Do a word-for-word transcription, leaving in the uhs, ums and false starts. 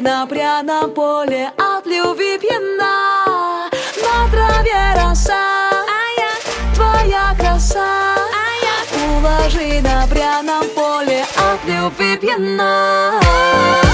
на пряном поле от любви пьяна. На траве роса, твоя краса. Уложи на пряном поле от любви пьяна.